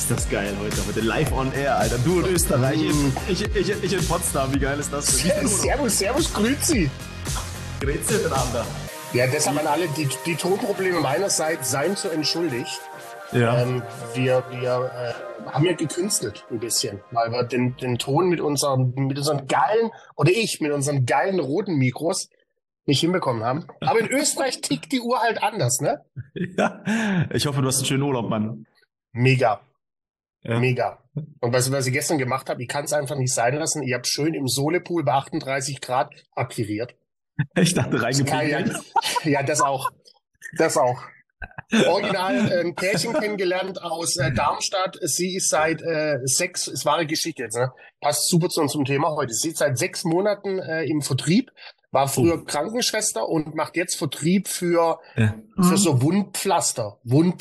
Ist das geil heute live on air, Alter. Du in Österreich, ich in Potsdam. Wie geil ist das denn? Servus, grüezi. Grüezi miteinander. Ja, deshalb an alle, die Tonprobleme meinerseits seien so entschuldigt. Ja. Wir haben ja gekünstelt ein bisschen, weil wir den Ton mit unseren geilen, oder ich mit unseren geilen roten Mikros nicht hinbekommen haben. Aber in Österreich tickt die Uhr halt anders, ne? Ja. Ich hoffe, du hast einen schönen Urlaub, Mann. Mega. Ja. Mega. Und weißt du, was ich gestern gemacht habe? Ich kann es einfach nicht sein lassen. Ich habe schön im Solepool bei 38 Grad akquiriert. Ich dachte, reingepinkelt. Ja, das auch. Das auch. Original ein Pärchen kennengelernt aus Darmstadt. Sie ist seit 6, es war eine Geschichte jetzt, ne? Passt super zu unserem Thema heute. Sie ist seit 6 Monaten im Vertrieb, war früher Krankenschwester und macht jetzt Vertrieb für so Wundpflaster,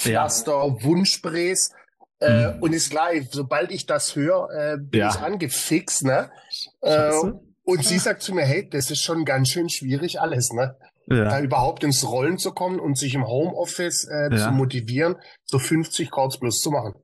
Wundsprays. Und ist gleich, sobald ich das höre, bin ich angefixt, ne? Und sie sagt zu mir, hey, das ist schon ganz schön schwierig alles, ne? Da überhaupt ins Rollen zu kommen und sich im Homeoffice zu motivieren, so 50 Calls plus zu machen.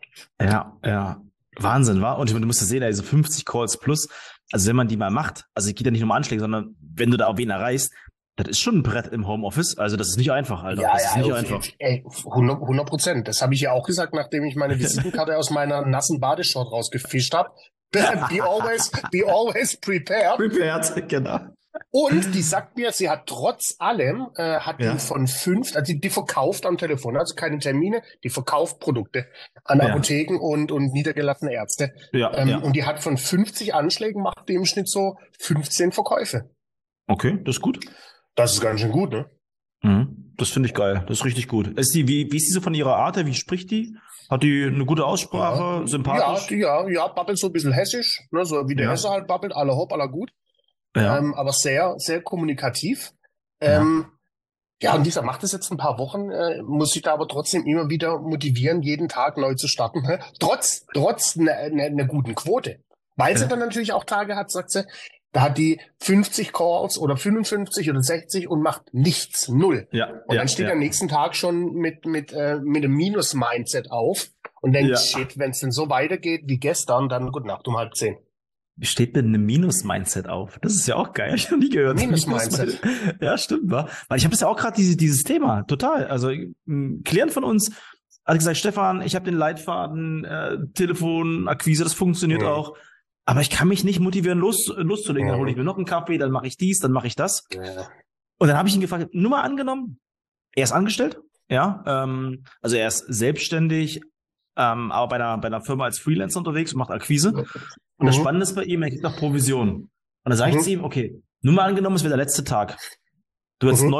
Ja. Wahnsinn, wa? Und du musst ja sehen, also 50 Calls plus, also wenn man die mal macht, also es geht ja nicht nur um Anschläge, sondern wenn du da auf wen erreichst, das ist schon ein Brett im Homeoffice. Also das ist nicht einfach, Alter. Ja, das ist nicht einfach. 100%. Das habe ich ja auch gesagt, nachdem ich meine Visitenkarte aus meiner nassen Badeshort rausgefischt habe. Be always prepared. Prepared, genau. Und die sagt mir, sie hat trotz allem, die von 5, also die verkauft am Telefon, also keine Termine, die verkauft Produkte an Apotheken und niedergelassene Ärzte. Und die hat von 50 Anschlägen, macht die im Schnitt so 15 Verkäufe. Okay, das ist gut. Das ist ganz schön gut, ne? Mhm. Das finde ich geil. Das ist richtig gut. Wie ist die so von ihrer Art her? Wie spricht die? Hat die eine gute Aussprache? Sympathisch? Ja, babbelt so ein bisschen hessisch, ne? So wie der Hesse halt babbelt, aller hopp, aller gut. Aber sehr, sehr kommunikativ. Und dieser macht es jetzt ein paar Wochen, muss sich da aber trotzdem immer wieder motivieren, jeden Tag neu zu starten. Ne? Trotz einer guten Quote. Weil sie dann natürlich auch Tage hat, sagt sie, da hat die 50 Calls oder 55 oder 60 und macht nichts, null. Und dann steht am nächsten Tag schon mit einem Minus-Mindset auf und denkt, shit, wenn es denn so weitergeht wie gestern, dann gute Nacht um 9:30. Steht mit einem Minus-Mindset auf. Das ist ja auch geil. Ich habe noch nie gehört. Minus-Mindset. Ja, stimmt, wa? Weil ich habe das ja auch gerade dieses Thema. Total. Also ein Klient von uns hat gesagt, Stefan, ich habe den Leitfaden, Telefon, Akquise, das funktioniert auch. Aber ich kann mich nicht motivieren, loszulegen. Dann hole ich mir noch einen Kaffee, dann mache ich dies, dann mache ich das. Und dann habe ich ihn gefragt, nur mal angenommen, er ist angestellt, also er ist selbstständig, aber bei einer Firma als Freelancer unterwegs und macht Akquise. Und das Spannende ist bei ihm, er kriegt noch Provision. Und dann sage ich zu ihm, okay, nur mal angenommen, es wäre der letzte Tag. Du hast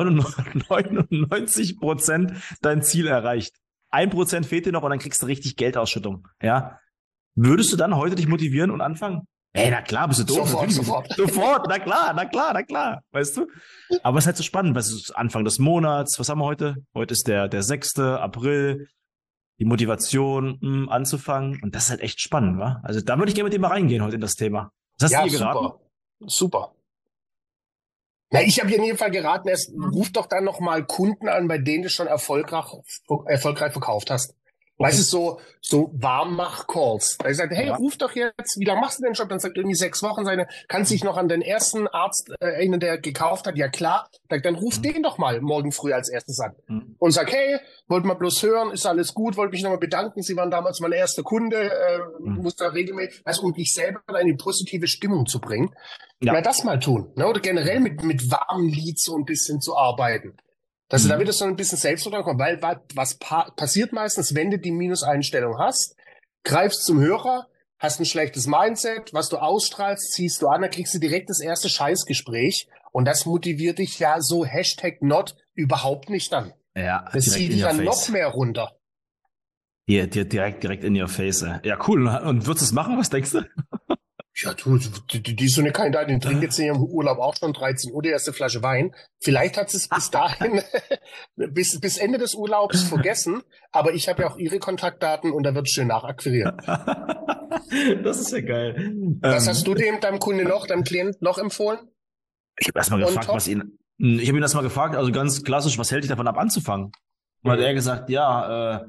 99% dein Ziel erreicht. 1% fehlt dir noch und dann kriegst du richtig Geldausschüttung. Ja. Würdest du dann heute dich motivieren und anfangen? Ey, na klar, bist du doof. Sofort, na klar. Weißt du? Aber es ist halt so spannend, was ist Anfang des Monats, was haben wir heute? Heute ist der 6. April. Die Motivation anzufangen. Und das ist halt echt spannend, wa? Also da würde ich gerne mit dir mal reingehen heute in das Thema. Was hast du dir geraten? Super. Na, ich habe dir in jedem Fall geraten, ruf doch dann nochmal Kunden an, bei denen du schon erfolgreich verkauft hast. Weißt du, so Warmmach-Calls. Da ich sage, hey, ruf doch jetzt, wie lange machst du den Job? Dann sagt irgendwie 6 Wochen, kannst dich noch an den ersten Arzt erinnern, der gekauft hat? Ja, klar. Dann ruf den doch mal morgen früh als erstes an. Und sag, hey, wollt mal bloß hören, ist alles gut, wollte mich nochmal bedanken, Sie waren damals mein erster Kunde, muss da regelmäßig, um dich selber in eine positive Stimmung zu bringen. Ja, das mal tun, ne? Oder generell mit warmen Leads so ein bisschen zu arbeiten. Dass du da wieder so ein bisschen Selbstvertrauen kommt, weil was passiert meistens, wenn du die Minuseinstellung hast, greifst zum Hörer, hast ein schlechtes Mindset, was du ausstrahlst, ziehst du an, dann kriegst du direkt das erste Scheißgespräch und das motiviert dich ja so #not überhaupt nicht an. Ja, das zieht dich dann noch mehr runter. Hier, direkt in your face. Ja, cool. Und würdest du es machen? Was denkst du? Ja, du, die ist so eine Kandidatin, den trinkt jetzt in ihrem Urlaub auch schon 13 Uhr die erste Flasche Wein. Vielleicht hat sie es bis dahin, bis Ende des Urlaubs vergessen, aber ich habe ja auch ihre Kontaktdaten und da wird schön nachakquiriert. Das ist ja geil. Was hast du deinem Kunde deinem Klient noch empfohlen? Ich habe erstmal gefragt, ich habe ihn erstmal gefragt, also ganz klassisch, was hält dich davon ab anzufangen? Und hat er gesagt,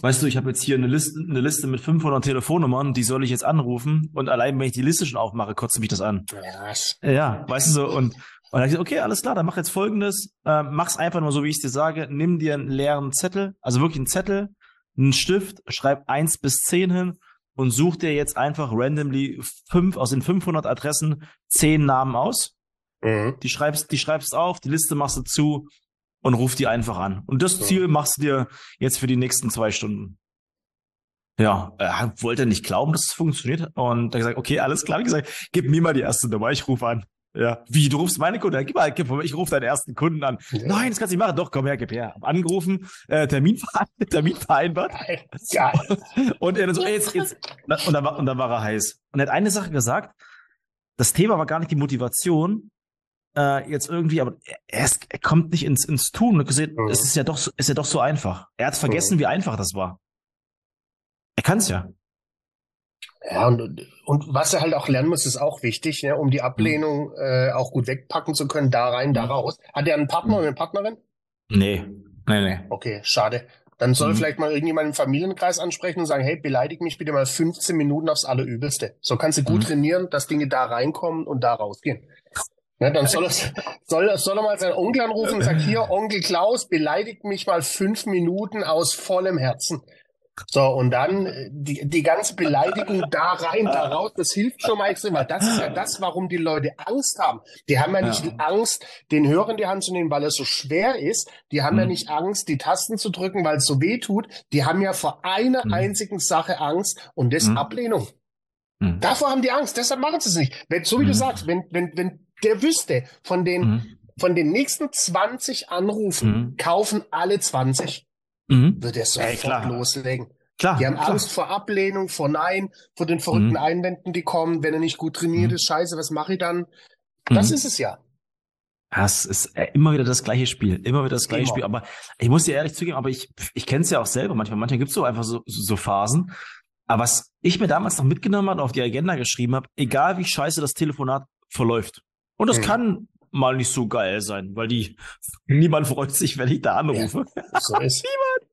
weißt du, ich habe jetzt hier eine Liste mit 500 Telefonnummern, die soll ich jetzt anrufen und allein, wenn ich die Liste schon aufmache, kotzt mich das an. Ja, weißt du so, und dann hab ich gesagt, okay, alles klar, dann mach jetzt Folgendes, mach's einfach nur so, wie ich dir sage, nimm dir einen leeren Zettel, also wirklich einen Zettel, einen Stift, schreib 1 bis 10 hin und such dir jetzt einfach randomly aus den 500 Adressen 10 Namen aus. Mhm. Die schreibst auf, die Liste machst du zu und ruf die einfach an. Und das Ziel machst du dir jetzt für die nächsten 2 Stunden. Ja, wollte nicht glauben, dass es funktioniert. Und dann gesagt, okay, alles klar. Wie gesagt, gib mir mal die erste Nummer, ich rufe an. Ja, wie, du rufst meine Kunden? Ich rufe deinen ersten Kunden an. Ja. Nein, das kannst du nicht machen. Doch, komm her, gib her. Hab angerufen, Termin vereinbart. Geil. Und er dann so, jetzt. Und dann war er heiß. Und er hat eine Sache gesagt, das Thema war gar nicht die Motivation, jetzt irgendwie, aber er kommt nicht ins Tun. Und gesehen, es ist ja doch so einfach. Er hat vergessen, wie einfach das war. Er kann es ja. Ja, und was er halt auch lernen muss, ist auch wichtig, ne, um die Ablehnung auch gut wegpacken zu können, da rein, da raus. Hat er einen Partner oder eine Partnerin? Nee. Okay, schade. Dann soll vielleicht mal irgendjemand im Familienkreis ansprechen und sagen, hey, beleidig mich bitte mal 15 Minuten aufs Allerübelste. So kannst du gut trainieren, dass Dinge da reinkommen und da rausgehen. Ne, dann soll er mal seinen Onkel anrufen und sagen, hier, Onkel Klaus, beleidigt mich mal 5 Minuten aus vollem Herzen. So, und dann die ganze Beleidigung da rein, da raus, das hilft schon mal extrem, weil das ist ja das, warum die Leute Angst haben. Die haben ja nicht Angst, den Hörer in die Hand zu nehmen, weil es so schwer ist. Die haben ja nicht Angst, die Tasten zu drücken, weil es so weh tut. Die haben ja vor einer einzigen Sache Angst und das ist Ablehnung. Davor haben die Angst, deshalb machen sie es nicht. So wie du sagst, wenn der wüsste, von den nächsten 20 Anrufen kaufen alle 20. Wird er sofort loslegen. Klar, die haben Angst vor Ablehnung, vor Nein, vor den verrückten Einwänden, die kommen, wenn er nicht gut trainiert ist. Scheiße, was mache ich dann? Das ist es ja. Das ist immer wieder das gleiche Spiel. Immer wieder das gleiche Spiel. Aber ich muss dir ehrlich zugeben, aber ich kenne es ja auch selber manchmal. Manchmal gibt es so einfach so Phasen. Aber was ich mir damals noch mitgenommen habe und auf die Agenda geschrieben habe, egal wie scheiße das Telefonat verläuft. Und das kann mal nicht so geil sein, weil niemand freut sich, wenn ich da anrufe. Ja, so ist.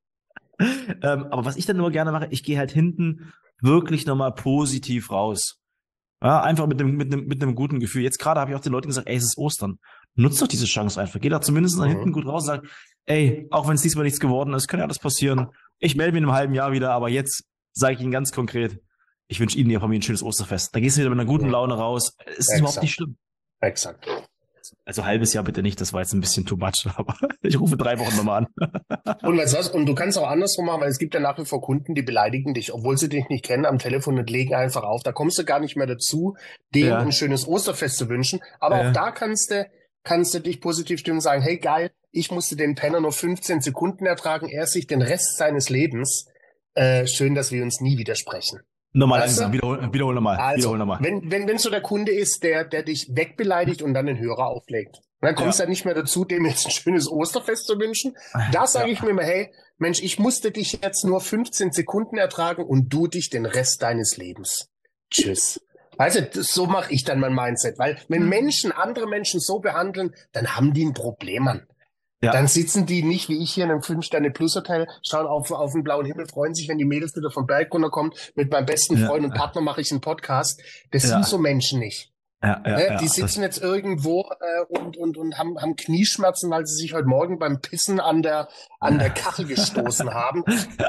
Niemand. Aber was ich dann nur gerne mache, ich gehe halt hinten wirklich nochmal positiv raus. Ja, einfach mit einem guten Gefühl. Jetzt gerade habe ich auch den Leuten gesagt, ey, es ist Ostern. Nutzt doch diese Chance einfach. Geh da zumindest nach hinten gut raus und sag, ey, auch wenn es diesmal nichts geworden ist, kann ja alles passieren. Ich melde mich in einem halben Jahr wieder, aber jetzt sage ich Ihnen ganz konkret, ich wünsche Ihnen und Ihrer Familie ein schönes Osterfest. Da gehst du wieder mit einer guten Laune raus. Es ist überhaupt nicht schlimm. Exakt. Also halbes Jahr bitte nicht, das war jetzt ein bisschen too much, aber ich rufe 3 Wochen nochmal an. Und du kannst auch andersrum machen, weil es gibt ja nach wie vor Kunden, die beleidigen dich, obwohl sie dich nicht kennen, am Telefon und legen einfach auf. Da kommst du gar nicht mehr dazu, denen ein schönes Osterfest zu wünschen. Aber auch da kannst du dich positiv stimmen und sagen, hey geil, ich musste den Penner nur 15 Sekunden ertragen, er sich den Rest seines Lebens. Schön, dass wir uns nie widersprechen. Nochmal langsam, wiederhol nochmal. Also, wenn so der Kunde ist, der dich wegbeleidigt und dann den Hörer auflegt, dann kommst du ja nicht mehr dazu, dem jetzt ein schönes Osterfest zu wünschen. Da sage ich mir immer, hey, Mensch, ich musste dich jetzt nur 15 Sekunden ertragen und du dich den Rest deines Lebens. Tschüss. Weißt du, so mache ich dann mein Mindset, weil wenn Menschen andere Menschen so behandeln, dann haben die ein Problem, Mann. Ja. Dann sitzen die nicht wie ich hier in einem 5-Sterne-Plus-Hotel, schauen auf den blauen Himmel, freuen sich, wenn die Mädels wieder vom Berg runterkommen. Mit meinem besten Freund und Partner mache ich einen Podcast. Das sind so Menschen nicht. Die sitzen jetzt irgendwo und haben Knieschmerzen, weil sie sich heute Morgen beim Pissen an der Kachel gestoßen haben.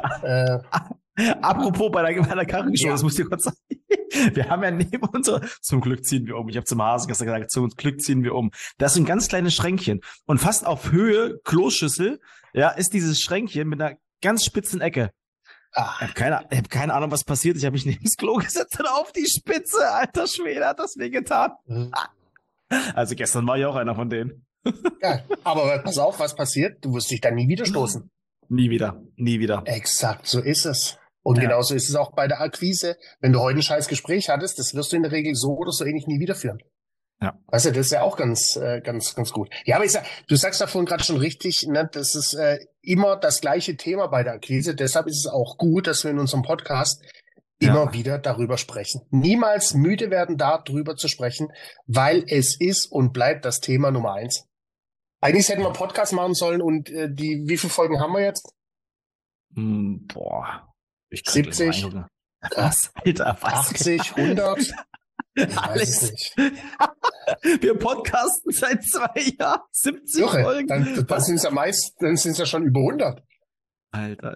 Apropos bei der Kachel gestoßen, das muss ich dir kurz sagen. Wir haben ja neben zum Glück ziehen wir um. Ich habe zum Hasen gestern gesagt, zum Glück ziehen wir um. Das ist ein ganz kleines Schränkchen. Und fast auf Höhe Kloschüssel, ist dieses Schränkchen mit einer ganz spitzen Ecke. Ich hab keine Ahnung, was passiert. Ich habe mich neben das Klo gesetzt und auf die Spitze. Alter Schwede, hat das wehgetan. Also gestern war ich auch einer von denen. Ja, aber pass auf, was passiert? Du wirst dich da nie wieder stoßen. Nie wieder. Exakt, so ist es. Und genauso ist es auch bei der Akquise. Wenn du heute ein scheiß Gespräch hattest, das wirst du in der Regel so oder so ähnlich nie wieder führen. Ja. Weißt du, das ist ja auch ganz gut. Ja, aber du sagst davon gerade schon richtig, ne, das ist immer das gleiche Thema bei der Akquise. Deshalb ist es auch gut, dass wir in unserem Podcast immer wieder darüber sprechen. Niemals müde werden, darüber zu sprechen, weil es ist und bleibt das Thema Nummer 1. Eigentlich hätten wir einen Podcast machen sollen und wie viele Folgen haben wir jetzt? Boah, ich kann gleich mal 70, reingucken. Was, Alter, was? 80, 100? Ich weiß es Alex, nicht. wir podcasten seit 2 Jahren, 70 Irre, Folgen. dann sind es ja dann sind es ja schon über 100. Alter,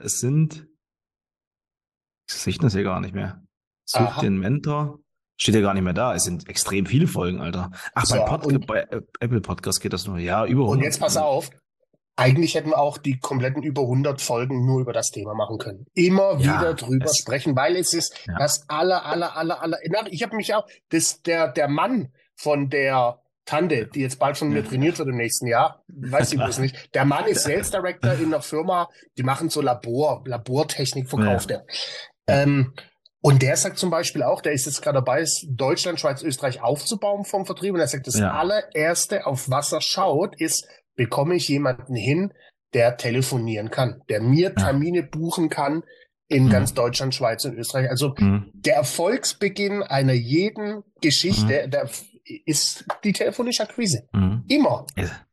ich sehe das hier gar nicht mehr. Such Aha. den Mentor. Steht ja gar nicht mehr da. Es sind extrem viele Folgen, Alter. Ach, So, bei Apple Podcast geht das nur. Ja, über und 100. jetzt pass auf. Eigentlich hätten wir auch die kompletten über 100 Folgen nur über das Thema machen können. Immer wieder Ja, drüber sprechen, weil es ist ja. das aller. Ich habe mich auch, der Mann von der Tante, die jetzt bald von mir trainiert wird im nächsten Jahr, weiß ich bloß nicht. Der Mann ist Sales Director in einer Firma, die machen so Labortechnik verkauft er. Ja. Und der sagt zum Beispiel auch, der ist jetzt gerade dabei, Deutschland, Schweiz, Österreich aufzubauen vom Vertrieb. Und er sagt, das Ja. allererste, auf was er schaut, ist, bekomme ich jemanden hin, der telefonieren kann, der mir Termine buchen kann in ganz Deutschland, Schweiz und Österreich. Also der Erfolgsbeginn einer jeden Geschichte, ist die telefonische Akquise. Immer.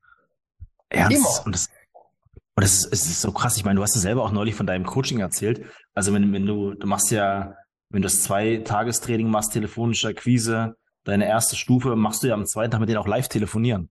Ernst. Immer. Und es ist so krass. Ich meine, du hast ja selber auch neulich von deinem Coaching erzählt. Also wenn du machst ja, wenn du das 2-Tagestraining machst, telefonische Akquise, deine erste Stufe, machst du ja am zweiten Tag mit denen auch live telefonieren.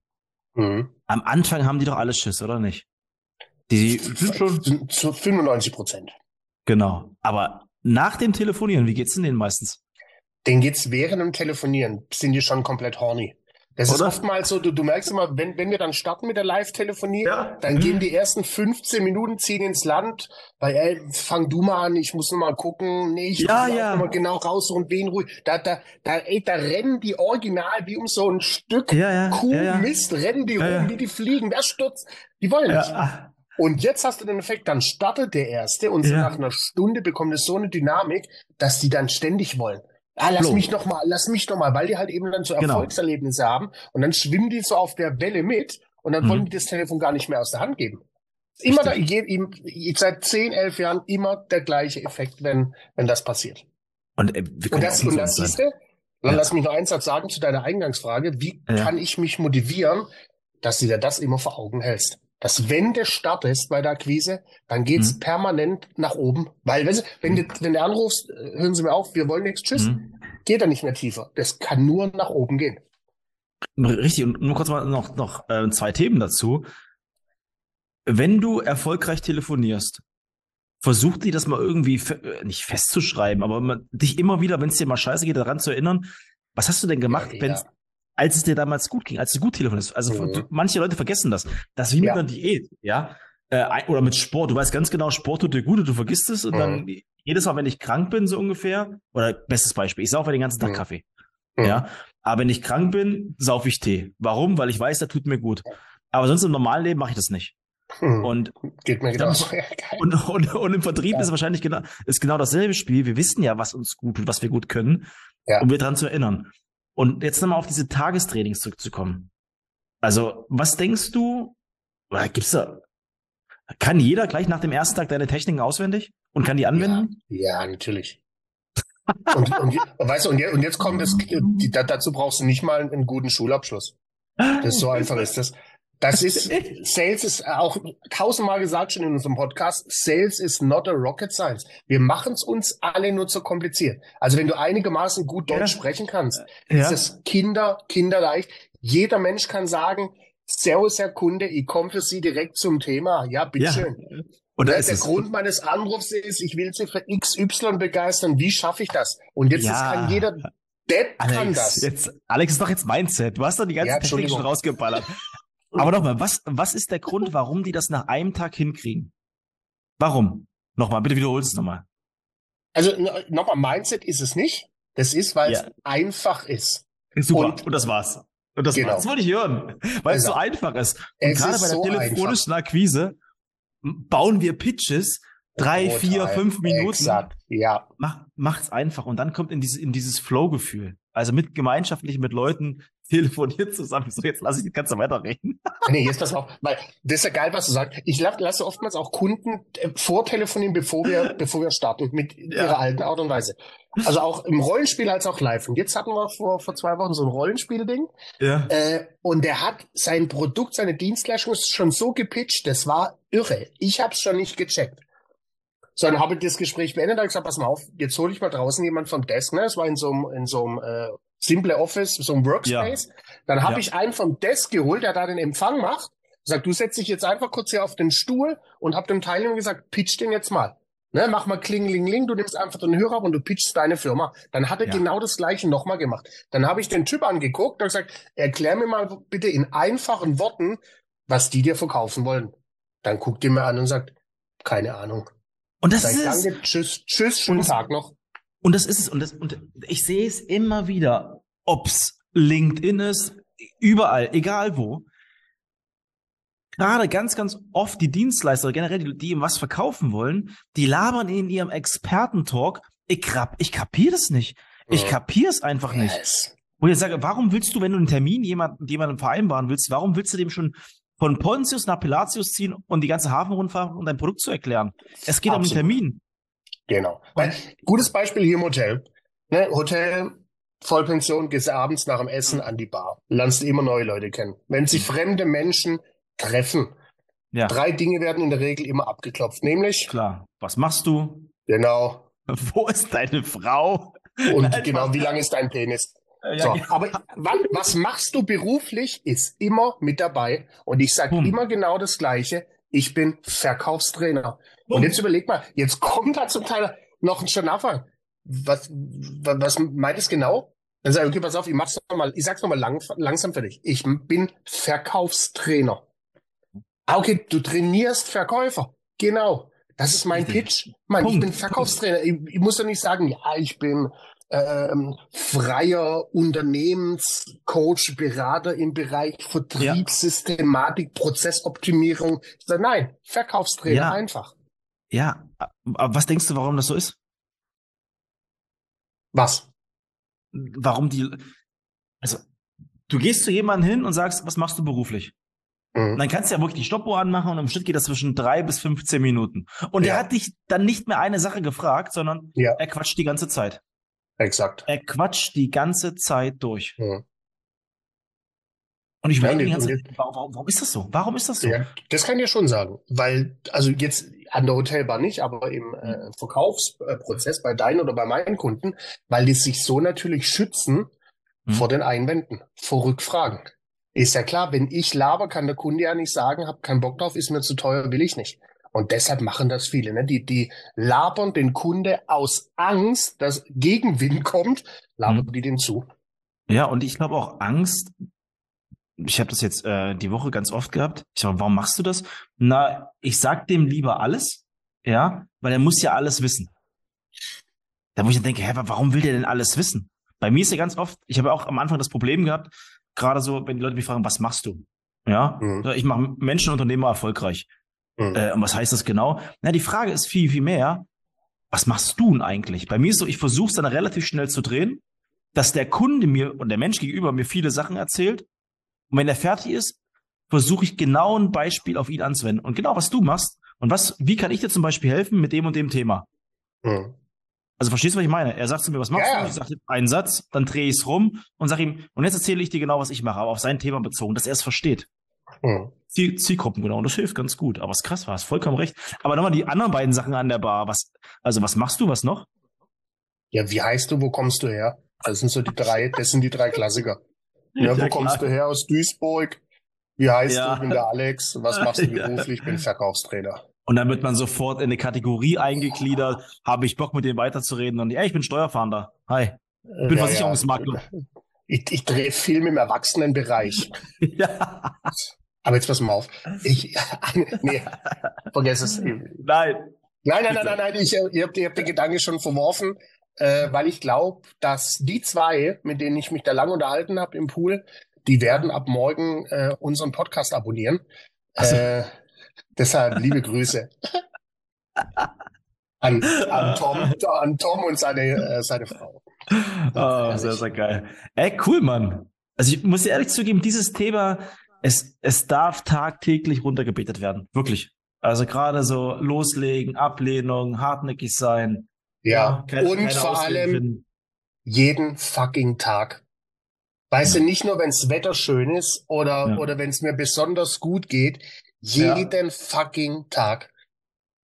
Am Anfang haben die doch alle Schiss, oder nicht? Die sind schon zu 95%. Genau. Aber nach dem Telefonieren, wie geht's denn denen meistens? Denen geht's während dem Telefonieren, sind die schon komplett horny. Das Oder? ist oftmals so, du merkst immer, wenn wir dann starten mit der Live-Telefonie, dann gehen die ersten 15 Minuten, ziehen ins Land, weil, fang du mal an, ich muss noch mal gucken, nee, ich muss auch noch mal genau raussuchen, wen ruhig. Da rennen die original wie um so ein Stück Kuhmist, rennen die rum, wie die fliegen, wer stürzt? Die wollen nicht. Und jetzt hast du den Effekt, dann startet der Erste und so nach einer Stunde bekommt es so eine Dynamik, dass die dann ständig wollen. Lass mich noch mal, weil die halt eben dann so Erfolgserlebnisse haben und dann schwimmen die so auf der Welle mit und dann wollen die das Telefon gar nicht mehr aus der Hand geben. Immer seit 10, 11 Jahren immer der gleiche Effekt, wenn das passiert. Und das siehst du, lass mich noch einen Satz sagen zu deiner Eingangsfrage, wie kann ich mich motivieren, dass du dir das immer vor Augen hältst? Dass wenn du startest bei der Akquise, dann geht's permanent nach oben. Weil, wenn du anrufst, hören Sie mir auf, wir wollen nichts, tschüss, geht er nicht mehr tiefer. Das kann nur nach oben gehen. Richtig, und nur kurz mal noch 2 Themen dazu. Wenn du erfolgreich telefonierst, versuch dir das mal irgendwie nicht festzuschreiben, aber dich immer wieder, wenn es dir mal scheiße geht, daran zu erinnern, was hast du denn gemacht, als es dir damals gut ging, als du gut telefonierst? Also manche Leute vergessen das. Das ist wie mit einer Diät, oder mit Sport. Du weißt ganz genau, Sport tut dir gut und du vergisst es und dann jedes Mal, wenn ich krank bin, so ungefähr, oder bestes Beispiel, ich saufe den ganzen Tag Kaffee. Ja, aber wenn ich krank bin, saufe ich Tee. Warum? Weil ich weiß, der tut mir gut. Aber sonst im normalen Leben mache ich das nicht. Und geht mir genauso. Und im Vertrieb ist wahrscheinlich genau dasselbe Spiel. Wir wissen ja, was uns gut tut, was wir gut können, um wir daran zu erinnern. Und jetzt nochmal auf diese Tagestrainings zurückzukommen. Also, was denkst du, oder kann jeder gleich nach dem ersten Tag deine Techniken auswendig und kann die anwenden? Ja, natürlich. Weißt du, und jetzt kommt dazu brauchst du nicht mal einen guten Schulabschluss. Das so einfach ist das. Sales ist auch 1000-mal gesagt schon in unserem Podcast, Sales is not a rocket science. Wir machen es uns alle nur zu kompliziert. Also wenn du einigermaßen gut Deutsch sprechen kannst, ist es kinderleicht. Jeder Mensch kann sagen, Servus, Herr Kunde, ich komme für Sie direkt zum Thema. Ja, bitteschön. Und der Grund meines Anrufs ist, ich will Sie für XY begeistern. Wie schaffe ich das? Und jetzt kann jeder Depp kann das. Alex, ist doch jetzt Mindset. Du hast doch die ganze Technik schon rausgeballert. Aber nochmal, was ist der Grund, warum die das nach einem Tag hinkriegen? Warum? Nochmal, bitte wiederhol es nochmal. Also nochmal, Mindset ist es nicht. Das ist, weil es einfach ist. Super, und das war's. Und das wollte ich hören, weil es so einfach ist. Und gerade bei der telefonischen Akquise bauen wir Pitches 3, 4, 5 Minuten. Exakt, ja. Macht's einfach und dann kommt in dieses Flow-Gefühl. Also mit Leuten telefoniert zusammen. So, jetzt lasse ich die ganze weiterreden. Nee, jetzt pass auf, weil das ist ja geil, was du sagst. Ich lasse oftmals auch Kunden vortelefonieren, bevor wir starten mit ihrer alten Art und Weise. Also auch im Rollenspiel als auch live. Und jetzt hatten wir vor 2 Wochen so ein Rollenspiel-Ding. Ja. Und der hat sein Produkt, seine Dienstleistung schon so gepitcht, das war irre. Ich habe es schon nicht gecheckt. So, dann habe ich das Gespräch beendet, habe gesagt, pass mal auf, jetzt hole ich mal draußen jemand vom Desk, ne? Es war in so einem simple Office, so einem Ja, Workspace. Dann habe ja, ich einen vom Desk geholt, der da den Empfang macht. Sagt, du setz dich jetzt einfach kurz hier auf den Stuhl und hab dem Teilnehmer gesagt, pitch den jetzt mal. Ne, mach mal Klingelingeling, du nimmst einfach den Hörer ab und du pitchst deine Firma. Dann hat er ja. genau das Gleiche nochmal gemacht. Dann habe ich den Typ angeguckt und gesagt, erklär mir mal bitte in einfachen Worten, was die dir verkaufen wollen. Dann guckt er mir an und sagt, keine Ahnung. Und das Sag ich, ist es. danke, tschüss, Und schönen das, Tag noch. und das ist es. Und ich sehe es immer wieder, ob's LinkedIn ist, überall, egal wo. Gerade ganz, ganz oft die Dienstleister, oder generell die ihm was verkaufen wollen, die labern in ihrem Expertentalk. Ich kapier das nicht. Ich Mhm. kapier es einfach nicht. Yes. Wo ich sage, warum willst du, wenn du einen Termin jemandem vereinbaren willst, warum willst du dem schon von Pontius nach Pilatus ziehen und die ganze Hafenrundfahrt und dein Produkt zu erklären? Es geht um den Absolut. Termin. Genau. Weil, Und gutes Beispiel hier im Hotel. Ne, Hotel, Vollpension, gehst abends nach dem Essen an die Bar. Lernst immer neue Leute kennen. Wenn sich fremde Menschen treffen, ja, 3 Dinge werden in der Regel immer abgeklopft. Nämlich, klar. Was machst du? genau, Wo ist deine Frau? und Nein, genau, Spaß. wie lang ist dein Penis? Ja, So, aber was machst du beruflich, ist immer mit dabei. Und ich sage Punkt. immer genau das Gleiche. Ich bin Verkaufstrainer. Und jetzt Punkt. überleg mal, jetzt kommt da zum Teil noch ein Schnaffer. Was meint es genau? Dann sag ich, okay, pass auf, ich sag's nochmal langsam für dich. Ich bin Verkaufstrainer. Ah, okay, du trainierst Verkäufer. Genau. Das ist mein Richtig. Pitch. Mann, ich bin Punkt. Punkt. Verkaufstrainer. Ich muss doch nicht sagen, ja, ich bin freier Unternehmenscoach, Berater im Bereich Ja. Vertrieb, Systematik, Prozessoptimierung. Ich sage, nein, Verkaufstrainer, Ja. einfach. Ja. Aber was denkst du, warum das so ist? Was? Warum also, du gehst zu jemandem hin und sagst, was machst du beruflich? Und Mhm. dann kannst du ja wirklich die Stoppuhr anmachen und im Schnitt geht das zwischen 3 bis 15 Minuten. Und er Ja, hat dich dann nicht mehr eine Sache gefragt, sondern ja, er quatscht die ganze Zeit. exakt. Er quatscht die ganze Zeit durch. Mhm. Und ich Ja, überlege mir die ganze und Zeit, warum ist das so? Warum ist das so? ja, das kann ich dir schon sagen, weil, also jetzt an der Hotelbar nicht, aber im Hm. Verkaufsprozess bei deinen oder bei meinen Kunden, weil die sich so natürlich schützen vor Hm. den Einwänden, vor Rückfragen. Ist ja klar, wenn ich laber, kann der Kunde ja nicht sagen, hab keinen Bock drauf, ist mir zu teuer, will ich nicht. Und deshalb machen das viele, ne? Die labern den Kunde aus Angst, dass Gegenwind kommt, labern Hm. die den zu. Ja, und ich glaube auch Angst. Ich habe das jetzt die Woche ganz oft gehabt. Ich sage, warum machst du das? Na, ich sag dem lieber alles, ja, weil er muss ja alles wissen. Da wo ich dann denke, hä, warum will der denn alles wissen? Bei mir ist ja ganz oft, ich habe auch am Anfang das Problem gehabt, gerade so, wenn die Leute mich fragen, was machst du? Ja, Mhm. ich mache Menschen und Unternehmer erfolgreich. Mhm. Und was heißt das genau? Na, die Frage ist viel, viel mehr, was machst du denn eigentlich? Bei mir ist so, ich versuche es dann relativ schnell zu drehen, dass der Kunde mir und der Mensch gegenüber mir viele Sachen erzählt. Und wenn er fertig ist, versuche ich genau ein Beispiel auf ihn anzuwenden. Und genau, was du machst und wie kann ich dir zum Beispiel helfen mit dem und dem Thema? Mhm. Also verstehst du, was ich meine? Er sagt zu mir, was Ja, machst du? ja. Ich sage einen Satz, dann drehe ich es rum und sage ihm, und jetzt erzähle ich dir genau, was ich mache, aber auf sein Thema bezogen, dass er es versteht. Mhm. Zielgruppen, genau, und das hilft ganz gut. Aber es ist krass, war, hast vollkommen recht. Aber nochmal die anderen beiden Sachen an der Bar. Was machst du, was noch? Ja, wie heißt du, wo kommst du her? Das sind die drei Klassiker. Ne, wo Ja, kommst du klar. her? Aus Duisburg. Wie heißt du? Ich bin Ja. der Alex. Was machst du Ja. beruflich? Ich bin Verkaufstrainer. Und dann wird man sofort in eine Kategorie eingegliedert. Habe ich Bock, mit dem weiterzureden? Und ja, ich bin Steuerfahnder. Hi. Ich bin Ja, ja. Versicherungsmakler. Ich drehe Film im Erwachsenenbereich. Ja. Aber jetzt pass mal auf. Nee, vergiss es. Nein, Nein. nein, nein, nein, Bitte. nein. Ihr habt den Gedanke schon verworfen, weil ich glaube, dass die 2, mit denen ich mich da lang unterhalten habe im Pool, die werden ab morgen unseren Podcast abonnieren. Also, Deshalb liebe Grüße an Tom und seine Frau. oh, sehr, Herrlich. sehr geil. Ey, cool, Mann. Also ich muss dir ehrlich zugeben, dieses Thema, es darf tagtäglich runtergebetet werden. Wirklich. Also gerade so loslegen, Ablehnung, hartnäckig sein, Ja, ja, und keine vor Ausreden allem finden. jeden fucking Tag. Weißt du, Ja, nicht nur, wenns Wetter schön ist ja, oder wenn es mir besonders gut geht, ja. jeden fucking Tag.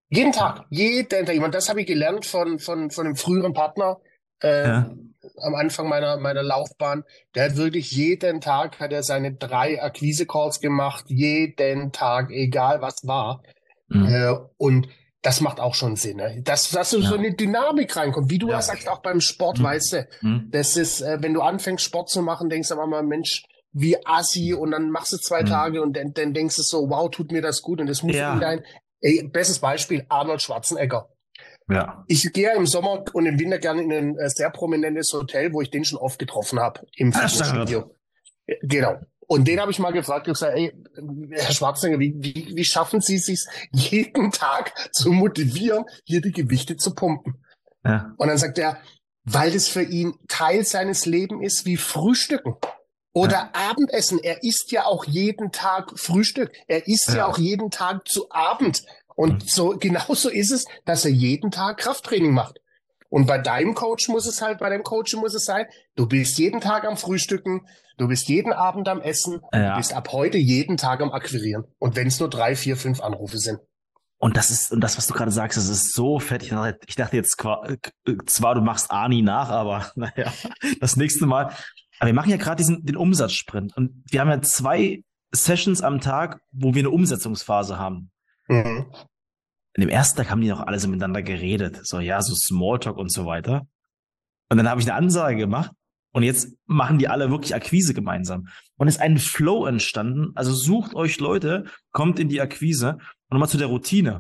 Jeden Tag, jeden Tag. Ich meine, das habe ich gelernt von einem früheren Partner Ja. am Anfang meiner Laufbahn. Der hat wirklich jeden Tag hat er seine 3 Akquise-Calls gemacht, jeden Tag, egal was war. Mhm. Und das macht auch schon Sinn, ne? Dass so Ja. eine Dynamik reinkommt, wie du ja Ja. sagst, auch beim Sport, Mhm. weißt du, Mhm. das ist, wenn du anfängst Sport zu machen, denkst du aber mal, Mensch, wie assi, und dann machst du 2 Mhm. Tage und dann denkst du so, wow, tut mir das gut, und das muss in Ja. bestes Beispiel, Arnold Schwarzenegger. Ja. Ich gehe ja im Sommer und im Winter gerne in ein sehr prominentes Hotel, wo ich den schon oft getroffen habe, im Ah, stark. Fitnessstudio. Genau. Und den habe ich mal gefragt, ich gesagt, ey, Herr Schwarzenegger, wie schaffen Sie es sich jeden Tag zu motivieren, hier die Gewichte zu pumpen? Ja. Und dann sagt er, weil das für ihn Teil seines Lebens ist, wie Frühstücken Ja. oder Abendessen. Er isst ja auch jeden Tag Frühstück. Er isst ja auch Ja. jeden Tag zu Abend. Und Mhm. so genauso ist es, dass er jeden Tag Krafttraining macht. Und bei deinem Coach muss es halt, bei deinem Coach muss es sein, du bist jeden Tag am Frühstücken, du bist jeden Abend am Essen und du bist Ja. ab heute jeden Tag am Akquirieren. Und wenn es nur 3, 4, 5 Anrufe sind. Und das, was du gerade sagst, das ist so fett. Ich dachte jetzt zwar, du machst Ani nach, aber naja, das nächste Mal. Aber wir machen ja gerade den Umsatzsprint. Und wir haben ja 2 Sessions am Tag, wo wir eine Umsetzungsphase haben. Mhm. In dem ersten Tag haben die noch alle so miteinander geredet. So, ja, so Smalltalk und so weiter. Und dann habe ich eine Ansage gemacht. Und jetzt machen die alle wirklich Akquise gemeinsam. Und es ist ein Flow entstanden. Also sucht euch Leute, kommt in die Akquise. Und nochmal zu der Routine.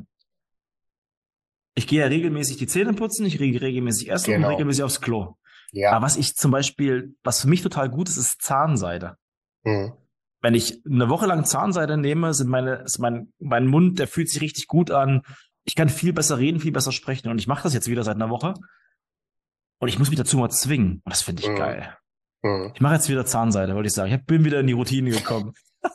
Ich gehe ja regelmäßig die Zähne putzen, ich gehe regelmäßig essen und Genau. regelmäßig aufs Klo. Aber Ja. was ich zum Beispiel, was für mich total gut ist, ist Zahnseide. Mhm. Wenn ich eine Woche lang Zahnseide nehme, ist mein Mund, der fühlt sich richtig gut an. Ich kann viel besser reden, viel besser sprechen. Und ich mache das jetzt wieder seit einer Woche. Und ich muss mich dazu mal zwingen. Und das finde ich Mhm. geil. Mhm. Ich mache jetzt wieder Zahnseide, wollte ich sagen. Ich bin wieder in die Routine gekommen.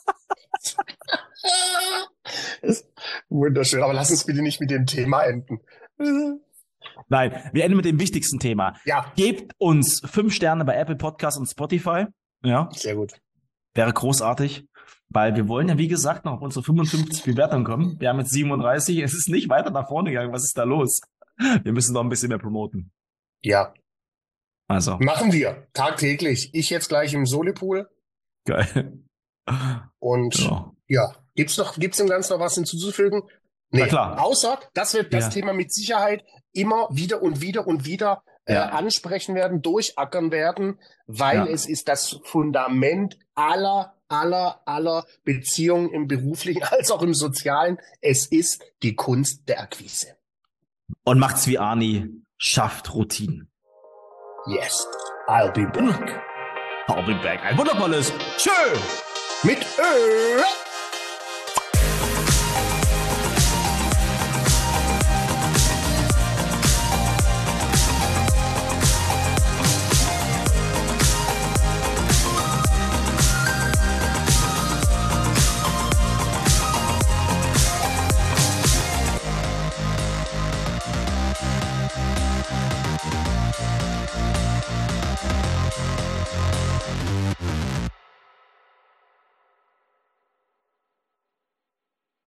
Ist wunderschön, aber lass uns bitte nicht mit dem Thema enden. Nein, wir enden mit dem wichtigsten Thema. Ja, Gebt uns 5 Sterne bei Apple Podcasts und Spotify. Ja. sehr gut. Wäre großartig, weil wir wollen ja, wie gesagt, noch auf unsere 55 Bewertungen kommen. Wir haben jetzt 37, es ist nicht weiter nach vorne gegangen. Was ist da los? Wir müssen noch ein bisschen mehr promoten. Ja, Also, machen wir tagtäglich. Ich jetzt gleich im Solepool geil. und Ja. ja, gibt's dem Ganzen noch was hinzuzufügen? Na Nee, klar. außer, dass wir das Ja. Thema mit Sicherheit immer wieder und wieder und wieder Ja. ansprechen werden, durchackern werden, weil Ja. es ist das Fundament aller Beziehungen im beruflichen als auch im sozialen. Es ist die Kunst der Akquise. Und macht's wie Arni, schafft Routinen. Yes, I'll be back. I'll be back. Ein wundervolles Tschö! Mit Ö.